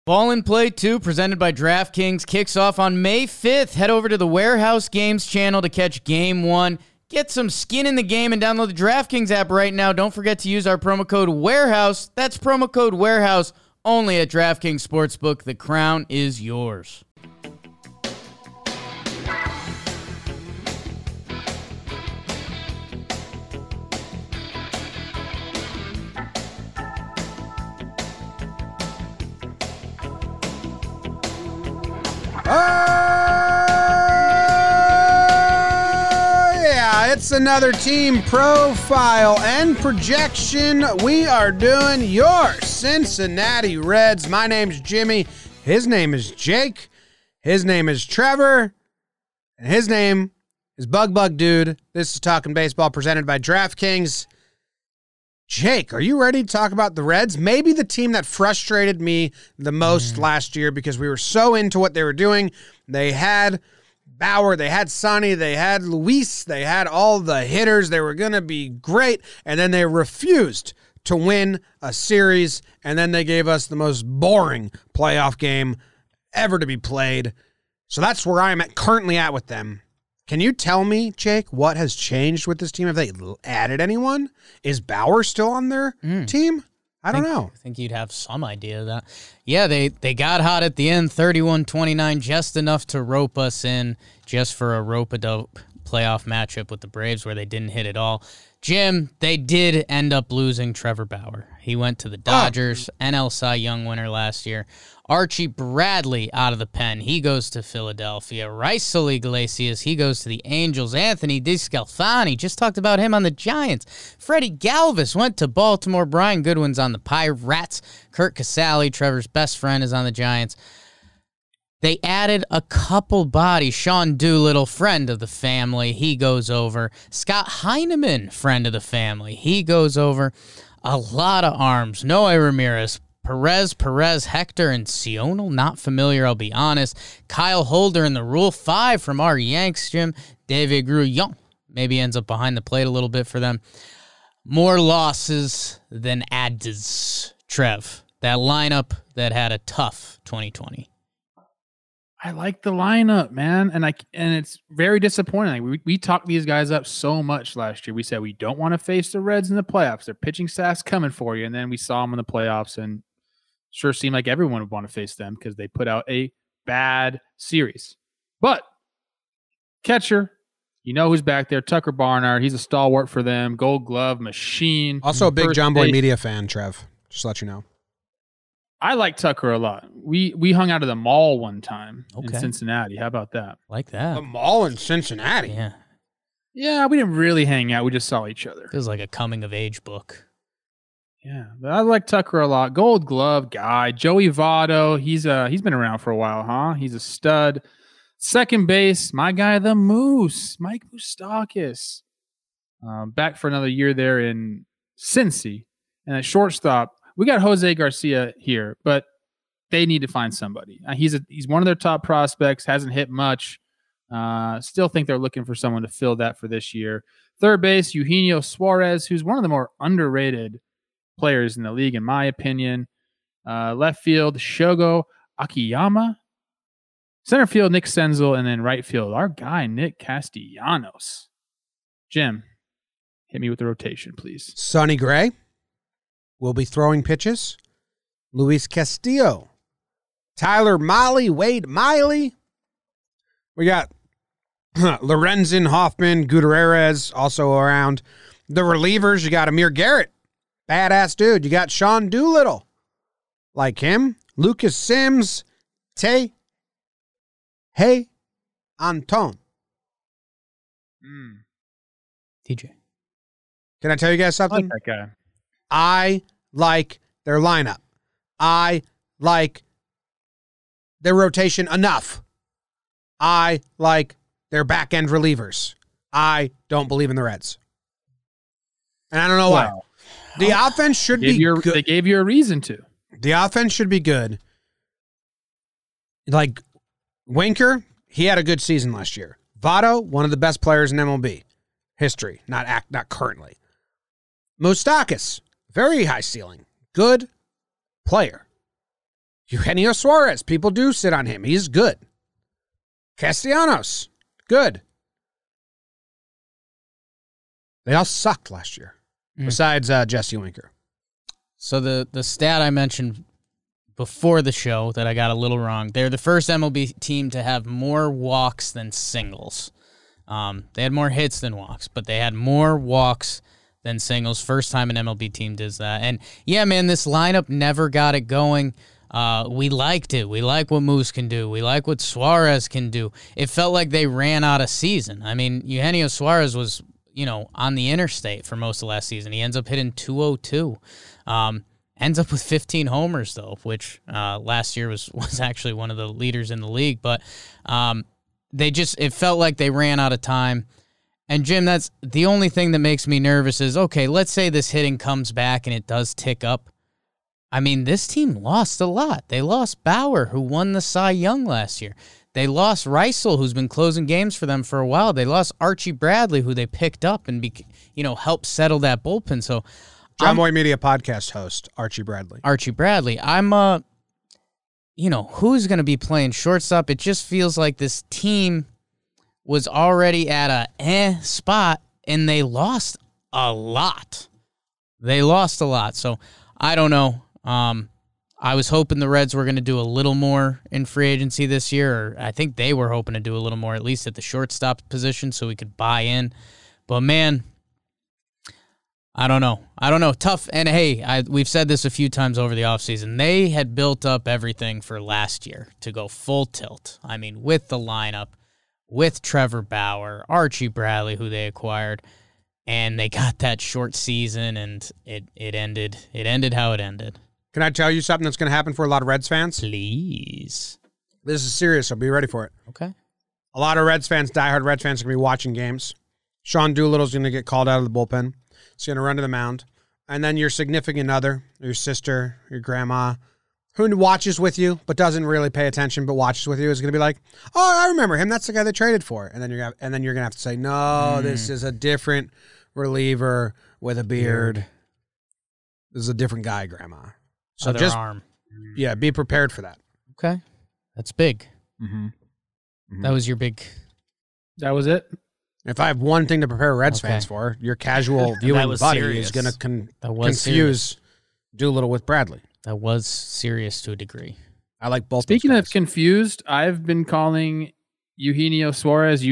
Ball and Play 2, presented by DraftKings, kicks off on May 5th. Head over to the Warehouse Games channel to catch Game 1. Get some skin in the game and download the DraftKings app right now. Don't forget to use our promo code WAREHOUSE. That's promo code WAREHOUSE only at DraftKings Sportsbook. The crown is yours. It's another team profile and projection. We are doing your Cincinnati Reds. My name's Jimmy. His name is Jake. His name is Trevor. And his name is Bug Dude. This is Talking Baseball presented by DraftKings. Jake, are you ready to talk about the Reds? Maybe the team that frustrated me the most last year because we were so into what they were doing. They had Bauer, they had Sonny, they had Luis, they had all the hitters. They were going to be great, and then they refused to win a series, and then they gave us the most boring playoff game ever to be played. So that's where I'm currently at with them. Can you tell me, Jake, what has changed with this team? Have they added anyone? Is Bauer still on their team? I don't know. I think you'd have some idea of that. Yeah, they got hot at the end, 31-29, just enough to rope us in just for a rope-a-dope playoff matchup with the Braves where they didn't hit at all. Jim, they did end up losing Trevor Bauer. He went to the Dodgers, NL Cy Young winner last year. Archie Bradley out of the pen. He goes to Philadelphia. Raisel Iglesias, he goes to the Angels. Anthony DeSclafani, just talked about him on the Giants. Freddie Galvis went to Baltimore. Brian Goodwin's on the Pirates. Kurt Casale, Trevor's best friend, is on the Giants. They added a couple bodies. Sean Doolittle, friend of the family, he goes over. Scott Heineman, friend of the family, he goes over. A lot of arms. Noe Ramirez, Perez, Hector, and Sionel. Not familiar, I'll be honest. Kyle Holder in the Rule 5 from our Yanks, Jim. David Grullon maybe ends up behind the plate a little bit for them. More losses than adds, Trev. That lineup that had a tough 2020. I like the lineup, man, and it's very disappointing. Like we talked these guys up so much last year. We said we don't want to face the Reds in the playoffs. Their pitching staff's coming for you, and then we saw them in the playoffs, and sure seemed like everyone would want to face them because they put out a bad series. But catcher, you know who's back there? Tucker Barnard. He's a stalwart for them. Gold Glove machine. Also a big John Boy Media fan, Trev. Just to let you know. I like Tucker a lot. We hung out at the mall one time in Cincinnati. How about that? Like that. The mall in Cincinnati? Yeah. Yeah, we didn't really hang out. We just saw each other. Feels like a coming-of-age book. Yeah, but I like Tucker a lot. Gold Glove guy. Joey Votto. He's been around for a while, huh? He's a stud. Second base, my guy, the Moose, Mike Moustakas. Back for another year there in Cincy. And at shortstop, we got Jose Garcia here, but they need to find somebody. He's one of their top prospects, hasn't hit much. Still think they're looking for someone to fill that for this year. Third base, Eugenio Suarez, who's one of the more underrated players in the league, in my opinion. Left field, Shogo Akiyama. Center field, Nick Senzel. And then right field, our guy, Nick Castellanos. Jim, hit me with the rotation, please. Sonny Gray will be throwing pitches. Luis Castillo. Tyler Mahle, Wade Miley. We got Lorenzen, Hoffman, Gutierrez also around. The relievers, you got Amir Garrett. Badass dude. You got Sean Doolittle. Like him. Lucas Sims. Hey, Anton. TJ. Can I tell you guys something? I like that guy. I like their lineup. I like their rotation enough. I like their back-end relievers. I don't believe in the Reds. And I don't know why. The offense should be good. They gave you a reason to. The offense should be good. Like Winker, he had a good season last year. Votto, one of the best players in MLB history, not currently. Moustakas, very high ceiling, good player. Eugenio Suarez, people do sit on him. He's good. Castellanos, good. They all sucked last year, besides Jesse Winker. So the stat I mentioned before the show that I got a little wrong, they're the first MLB team to have more walks than singles. They had more hits than walks, but they had more walks than singles. First time an MLB team does that. And, yeah, man, this lineup never got it going. We liked it. We like what Moose can do. We like what Suarez can do. It felt like they ran out of season. I mean, Eugenio Suarez was, on the interstate for most of last season. He ends up hitting 202. Ends up with 15 homers, though, which last year was actually one of the leaders in the league. But it felt like they ran out of time. And, Jim, that's the only thing that makes me nervous is, okay, let's say this hitting comes back and it does tick up. I mean, this team lost a lot. They lost Bauer, who won the Cy Young last year. They lost Reisel, who's been closing games for them for a while. They lost Archie Bradley, who they picked up and helped settle that bullpen. So, John Boy Media podcast host, Archie Bradley. I'm who's going to be playing shortstop? It just feels like this team was already at a spot, and they lost a lot. So, I don't know. I was hoping the Reds were going to do a little more in free agency this year, or I think they were hoping to do a little more, at least at the shortstop position, so we could buy in. But, man, I don't know. Tough. And, hey, we've said this a few times over the offseason. They had built up everything for last year to go full tilt. I mean, with the lineup, with Trevor Bauer, Archie Bradley, who they acquired, and they got that short season, and it ended how it ended. Can I tell you something that's going to happen for a lot of Reds fans? Please. This is serious, so be ready for it. Okay. A lot of Reds fans, diehard Reds fans, are going to be watching games. Sean Doolittle's going to get called out of the bullpen. He's going to run to the mound. And then your significant other, your sister, your grandma, who watches with you but doesn't really pay attention but watches with you, is going to be like, oh, I remember him. That's the guy they traded for. And then you're going to have to say, no, this is a different reliever with a beard. This is a different guy, Grandma. So Other arm. Yeah, be prepared for that. Okay. That's big. Mm-hmm. That was your big... That was it? If I have one thing to prepare Reds fans for, your casual viewing buddy is going to confuse Doolittle with Bradley. That was serious to a degree. I like both. Speaking of confused, I've been calling Eugenio Suarez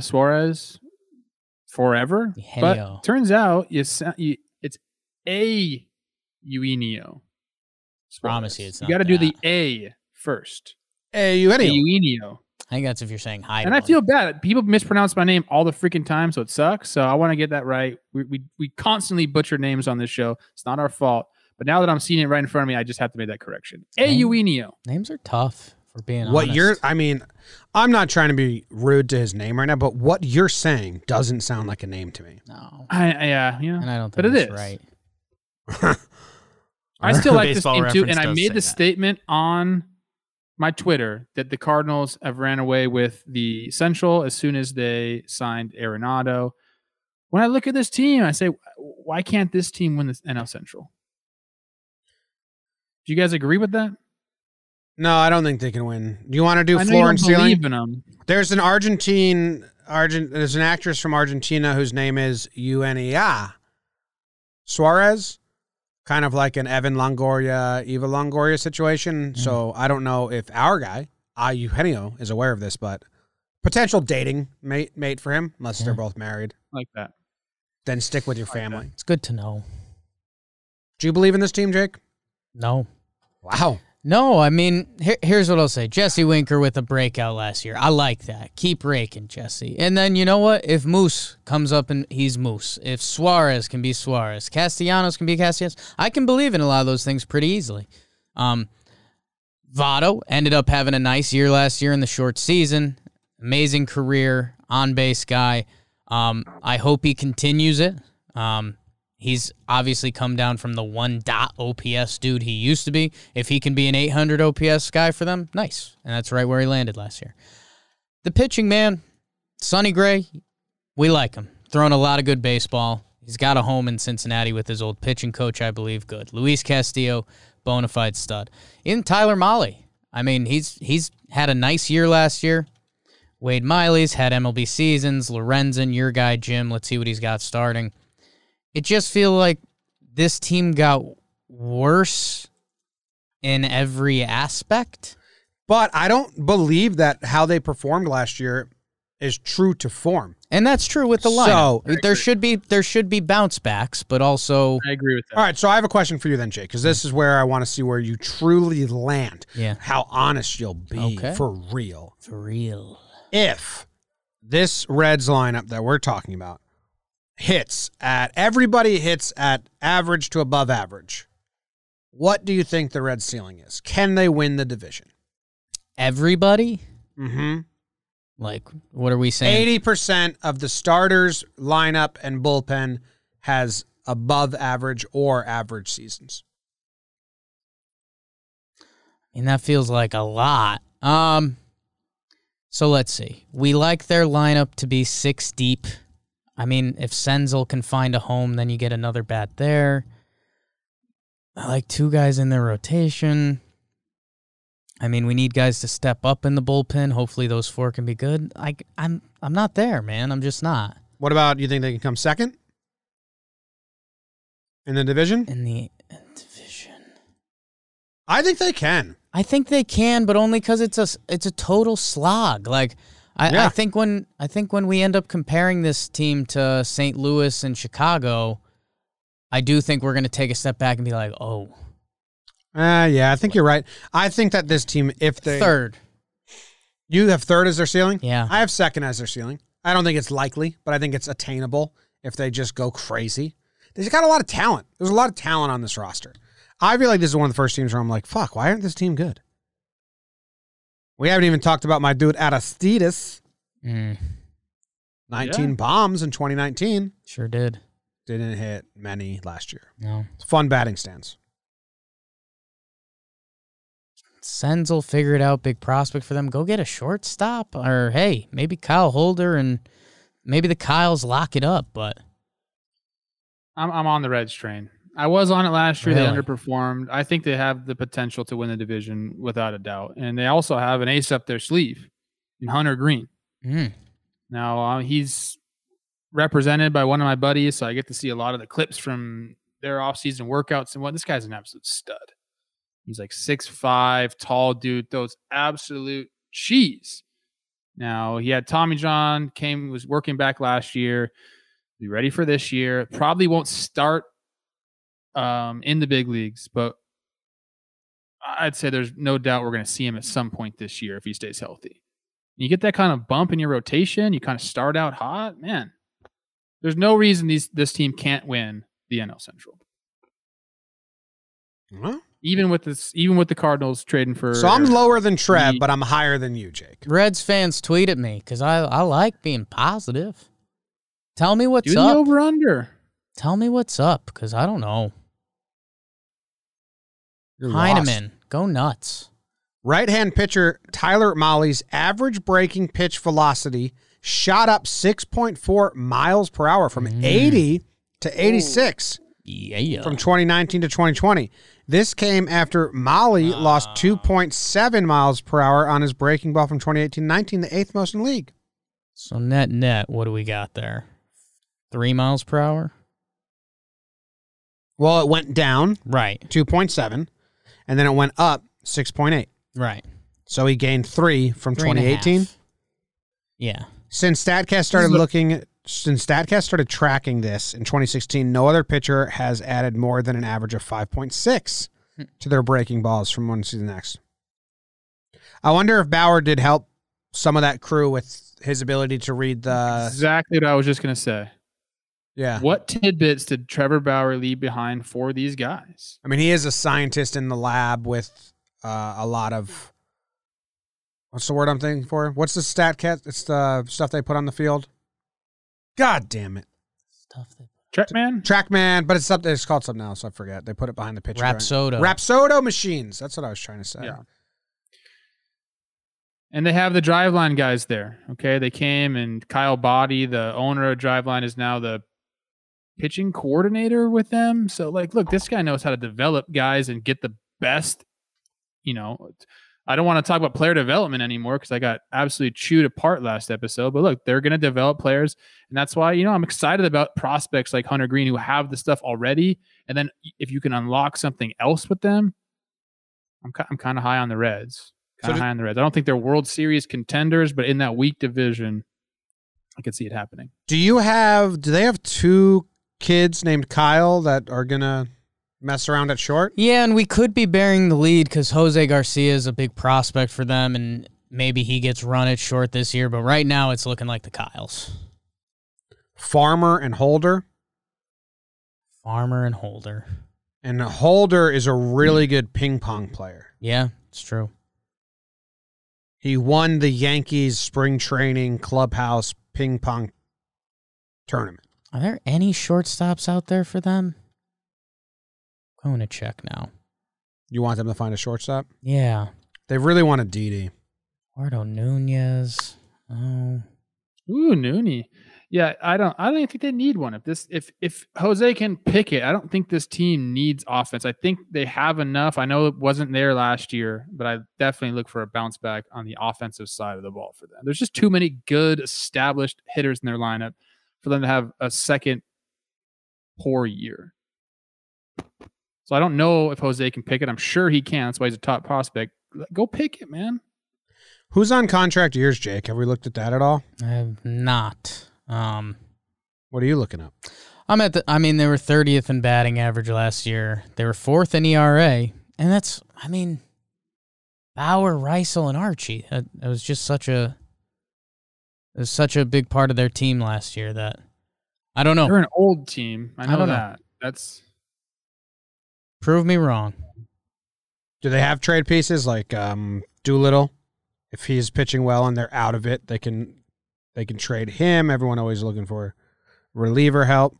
forever. But turns out it's a Eugenio. Promise you it's not. You got to do the A first. Eugenio. I think that's if you're saying hi. And I feel bad. People mispronounce my name all the freaking time, so it sucks. So I want to get that right. We constantly butcher names on this show. It's not our fault. But now that I'm seeing it right in front of me, I just have to make that correction. Eugenio. Names are tough, for being honest. I'm not trying to be rude to his name right now, but what you're saying doesn't sound like a name to me. No. And I don't think it's right. I still like this team too, and I made the statement on my Twitter that the Cardinals have ran away with the Central as soon as they signed Arenado. When I look at this team, I say, why can't this team win the NL Central? Do you guys agree with that? No, I don't think they can win. Do you want to do floor and ceiling? There's an there's an actress from Argentina whose name is Eugenia Suarez. Kind of like an Eva Longoria situation. So I don't know if our guy, Eugenio, is aware of this, but potential dating mate for him, unless they're both married. Like that. Then stick with your family. It's good to know. Do you believe in this team, Jake? No. Wow. No, I mean, here's what I'll say. Jesse Winker with a breakout last year. I like that. Keep raking, Jesse. And then, you know what? If Moose comes up and he's Moose, if Suarez can be Suarez, Castellanos can be Castellanos, I can believe in a lot of those things pretty easily. Votto ended up having a nice year last year in the short season. Amazing career, on-base guy. I hope he continues it. He's obviously come down from the 1 OPS dude he used to be. If he can be an 800 OPS guy for them, nice. And that's right where he landed last year. The pitching, man, Sonny Gray, we like him. Throwing a lot of good baseball. He's got a home in Cincinnati with his old pitching coach, I believe. Good. Luis Castillo, bona fide stud. In Tyler Mahle, I mean, he's had a nice year last year. Wade Miley's had MLB seasons. Lorenzen, your guy, Jim. Let's see what he's got starting. It just feels like this team got worse in every aspect. But I don't believe that how they performed last year is true to form. And that's true with the lineup. So, there should be bounce backs, but also I agree with that. All right, so I have a question for you then, Jake, because this is where I want to see where you truly land. Yeah. How honest you'll be for real. For real. If this Reds lineup that we're talking about everybody hits at average to above average, what do you think the Reds' ceiling is? Can they win the division? Everybody? Mm-hmm. Like, what are we saying? 80% of the starters, lineup, and bullpen has above average or average seasons. And that feels like a lot. So let's see. We like their lineup to be 6 deep. I mean, if Senzel can find a home, then you get another bat there. I like 2 guys in their rotation. I mean, we need guys to step up in the bullpen. Hopefully those 4 can be good. I'm not there, man. I'm just not. What about, you think they can come second in the division? In the division. I think they can. I think they can, but only because it's a total slog. Like I think when we end up comparing this team to St. Louis and Chicago, I do think we're going to take a step back and be like, oh. Yeah, I think you're right. I think that this team, if they... Third. You have third as their ceiling? Yeah. I have second as their ceiling. I don't think it's likely, but I think it's attainable if they just go crazy. They've got a lot of talent. There's a lot of talent on this roster. I feel like this is one of the first teams where I'm like, fuck, why aren't this team good? We haven't even talked about my dude Aristides. 19 bombs in 2019. Sure did. Didn't hit many last year. No. It's a fun batting stance. Senzel figured out big prospect for them. Go get a shortstop. Or, hey, maybe Kyle Holder and maybe the Kyles lock it up. But I'm on the Reds train. I was on it last year. Really? They underperformed. I think they have the potential to win the division without a doubt. And they also have an ace up their sleeve in Hunter Green. Now, he's represented by one of my buddies, so I get to see a lot of the clips from their offseason workouts and what. This guy's an absolute stud. He's like 6'5", tall dude, throws absolute cheese. Now, he had Tommy John, was working back last year. Be ready for this year. Probably won't start in the big leagues, but I'd say there's no doubt we're going to see him at some point this year if he stays healthy. You get that kind of bump in your rotation, you kind of start out hot, man. There's no reason this team can't win the NL Central. Huh? Even with the Cardinals trading for. So I'm lower than Trev, but I'm higher than you, Jake. Reds fans tweet at me because I like being positive. Tell me what's Do up. the over-under. Tell me what's up because I don't know. You're Heineman, lost. go nuts. Right-hand pitcher Tyler Mahle's average breaking pitch velocity shot up 6.4 miles per hour from 80 to 86 from 2019 to 2020. This came after Mahle lost 2.7 miles per hour on his breaking ball from 2018-19, the 8th most in the league. So net, what do we got there? 3 miles per hour? Well, it went down Right. 2.7, and then it went up 6.8. Right. So he gained 3 from 2018. Yeah. Since StatCast started tracking this in 2016, no other pitcher has added more than an average of 5.6 to their breaking balls from one season to the next. I wonder if Bauer did help some of that crew with his ability to read the... Exactly what I was just going to say. Yeah. What tidbits did Trevor Bauer leave behind for these guys? I mean, he is a scientist in the lab with a lot of... What's the word I'm thinking for? What's the StatCast? It's the stuff they put on the field. God damn it. TrackMan, but it's called something else. I forget. They put it behind the pitcher. Rapsodo machines. That's what I was trying to say. Yeah. And they have the Driveline guys there. Okay. They came, and Kyle Boddy, the owner of Driveline, is now the pitching coordinator with them. So, look, this guy knows how to develop guys and get the best, I don't want to talk about player development anymore because I got absolutely chewed apart last episode. But look, they're going to develop players. And that's why, I'm excited about prospects like Hunter Green who have the stuff already. And then if you can unlock something else with them, I'm kind of high on the Reds. I don't think they're World Series contenders, but in that weak division, I could see it happening. Do they have two kids named Kyle that are going to mess around at short? Yeah, and we could be bearing the lead because Jose Garcia is a big prospect for them, and maybe he gets run at short this year, but right now it's looking like the Kyles. Farmer and Holder. And Holder is a really good ping pong player. Yeah, it's true. He won the Yankees spring training clubhouse ping pong tournament. Are there any shortstops out there for them? I'm going to check now. You want them to find a shortstop? Yeah. They really want a Didi. Eduardo Nunez. Oh. Ooh, Noonie. Yeah, I don't even think they need one. If Jose can pick it, I don't think this team needs offense. I think they have enough. I know it wasn't there last year, but I definitely look for a bounce back on the offensive side of the ball for them. There's just too many good established hitters in their lineup for them to have a second poor year. So I don't know if Jose can pick it. I'm sure he can. That's why he's a top prospect. Go pick it, man. Who's on contract years, Jake? Have we looked at that at all? I have not. What are you looking up? They were 30th in batting average last year. They were 4th in ERA. And that's, Bauer, Reisel, and Archie. It was just such a big part of their team last year that I don't know. They're an old team. I know that. That's prove me wrong. Do they have trade pieces like Doolittle? If he's pitching well and they're out of it, they can trade him. Everyone always looking for reliever help.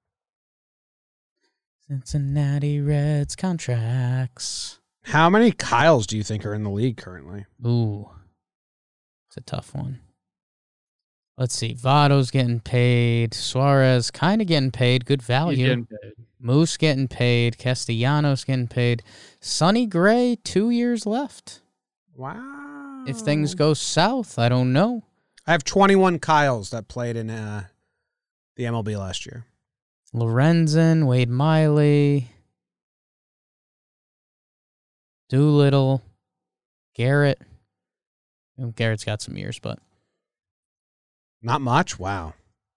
Cincinnati Reds contracts. How many Kyles do you think are in the league currently? Ooh, it's a tough one. Let's see. Votto's getting paid. Suarez kind of getting paid. Good value. He's getting paid. Moose getting paid. Castellanos getting paid. Sonny Gray, 2 years left. Wow. If things go south, I don't know. I have 21 Kyles that played in the MLB last year. Lorenzen, Wade Miley, Doolittle, Garrett. Garrett's got some years, but not much. Wow.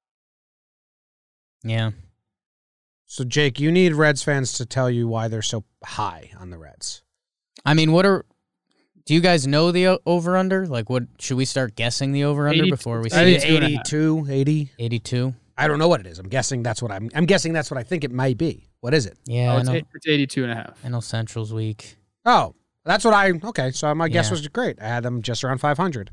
Yeah. So, Jake, you need Reds fans to tell you why they're so high on the Reds. Do you guys know the over-under? What should we start guessing the over-under before we see it? 82, 80. 82. I don't know what it is. I'm guessing that's what I'm guessing that's what I think it might be. What is it? Yeah, it's 82.5. I know Central's weak. Oh, that's what okay, so my guess was great. I had them just around 500.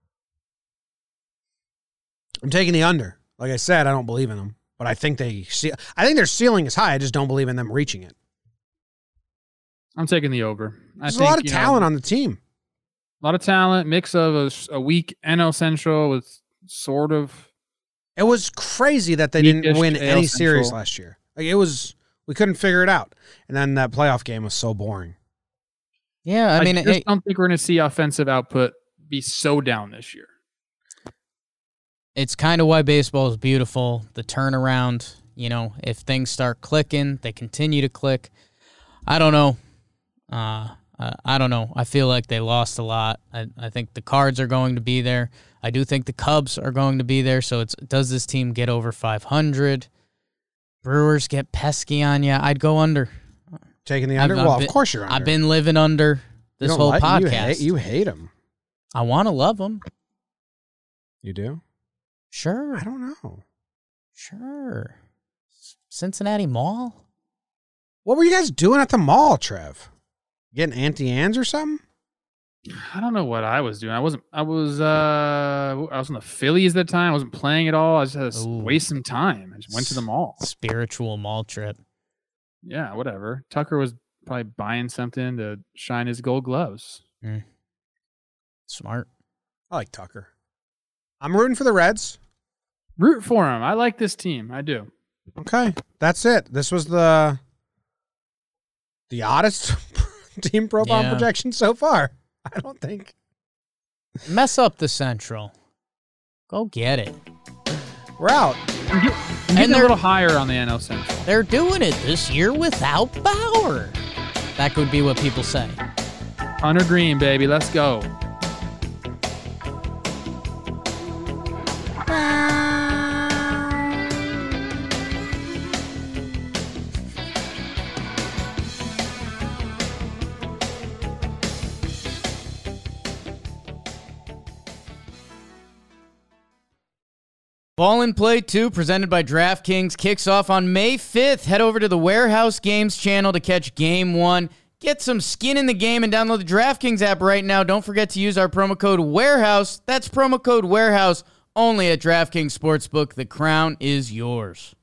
I'm taking the under. Like I said, I don't believe in them, but I think their ceiling is high. I just don't believe in them reaching it. I'm taking the over. There's a lot of talent on the team. A lot of talent, mix of a weak NL Central with sort of. It was crazy that they didn't win any series last year. We couldn't figure it out. And then that playoff game was so boring. Yeah, I just don't think we're going to see offensive output be so down this year. It's kind of why baseball is beautiful. The turnaround, if things start clicking, they continue to click. I don't know. I don't know. I feel like they lost a lot. I think the Cards are going to be there. I do think the Cubs are going to be there. So does this team get over 500? Brewers get pesky on you. I'd go under. Taking the under? Of course you're under. I've been living under this whole podcast. You hate them. I want to love them. You do? Sure. I don't know. Sure. Cincinnati Mall? What were you guys doing at the mall, Trev? Getting Auntie Anne's or something? I don't know what I was doing. I was on the Phillies at the time. I wasn't playing at all. I just had to waste some time. I just went to the mall. Spiritual mall trip. Yeah, whatever. Tucker was probably buying something to shine his gold gloves. Smart. I like Tucker. I'm rooting for the Reds. Root for him. I like this team. I do. Okay. That's it. This was the oddest team profile Yeah. projection so far. I don't think. Mess up the Central. Go get it. We're out. I'm getting a little higher on the NL Central. They're doing it this year without Bauer. That could be what people say. Hunter Green, baby. Let's go. Ball and Play 2, presented by DraftKings, kicks off on May 5th. Head over to the Warehouse Games channel to catch Game 1. Get some skin in the game and download the DraftKings app right now. Don't forget to use our promo code WAREHOUSE. That's promo code WAREHOUSE only at DraftKings Sportsbook. The crown is yours.